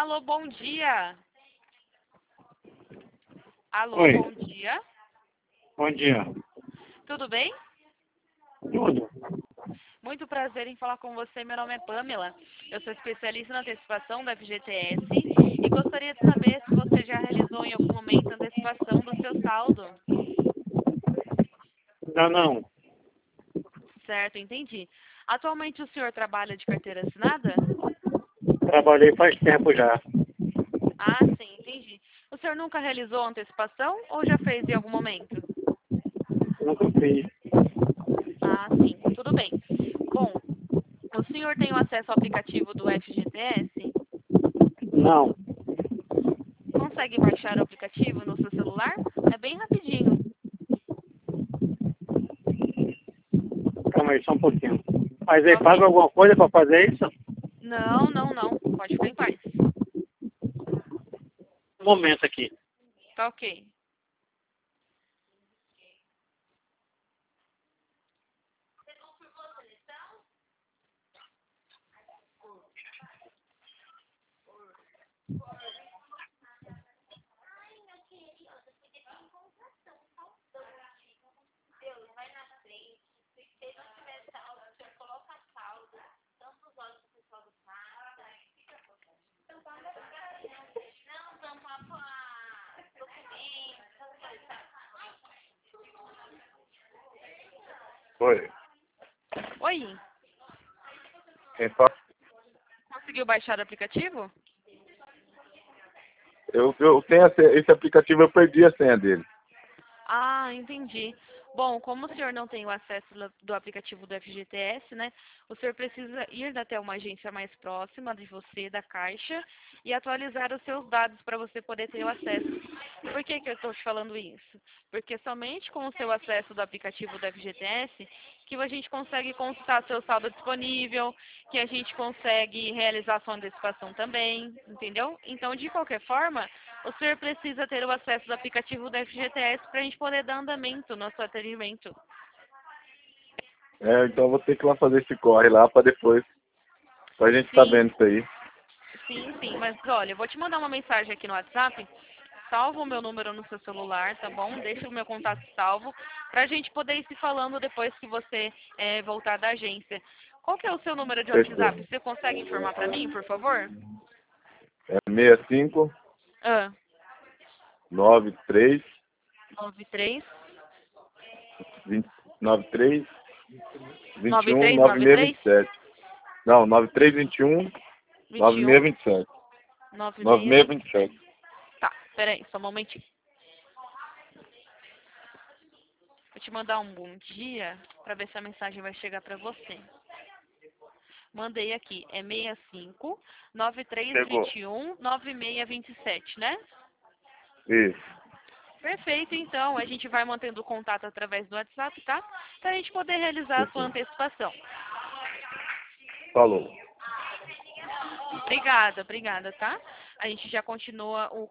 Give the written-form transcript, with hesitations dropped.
Alô, bom dia. Alô, Oi, bom dia. bom dia. Tudo bem? Tudo? Muito prazer em falar com você. Meu nome é Pamela. Eu sou especialista na antecipação da FGTS e gostaria de saber se você já realizou em algum momento a antecipação do seu saldo. Ainda não. Certo, entendi. Atualmente o senhor trabalha de carteira assinada? Trabalhei faz tempo já. Ah, sim, entendi. O senhor nunca realizou a antecipação ou já fez em algum momento? Nunca fiz. Ah, sim, tudo bem. Bom, o senhor tem o acesso ao aplicativo do FGTS? Não. Consegue baixar o aplicativo no seu celular? É bem rapidinho. Calma aí, só um pouquinho. Mas aí Ok. paga alguma coisa para fazer isso? Não, não, não. Pode ficar em paz. Um momento aqui. Tá ok. Oi. Oi, Quem fala? conseguiu baixar o aplicativo? Eu tenho esse aplicativo, eu perdi a senha dele. Ah, entendi. Bom, como o senhor não tem o acesso do aplicativo do FGTS, né? O senhor precisa ir até uma agência mais próxima de você, da Caixa, e atualizar os seus dados para você poder ter o acesso. Por que que eu estou te falando isso? Porque somente com o seu acesso do aplicativo do FGTS que a gente consegue consultar seu saldo disponível, que a gente consegue realizar sua antecipação também, entendeu? Então, de qualquer forma, o senhor precisa ter o acesso do aplicativo do FGTS para a gente poder dar andamento no seu atendimento. Então eu vou ter que ir lá fazer esse corre lá pra depois, pra gente tá Sim, vendo isso aí. sim, mas olha, eu vou te mandar uma mensagem aqui no WhatsApp, salva o meu número no seu celular, tá bom? Deixa o meu contato salvo, para a gente poder ir se falando depois que você voltar da agência. Qual que é o seu número de Fechou. WhatsApp? Você consegue informar para mim, por favor? É 65 Ah, 93 93 20, 93 21 93 93 9627. Não, 93 21 21 9627. 9627. 9627. Tá, peraí, só um momentinho. Vou te mandar um bom dia para ver se a mensagem vai chegar para você. Mandei aqui, é 65 Chegou. 9321 9627, né? Isso. Perfeito, então. A gente vai mantendo o contato através do WhatsApp, tá? Para a gente poder realizar a sua Fechou. antecipação. Falou. Obrigada, tá? A gente já continua o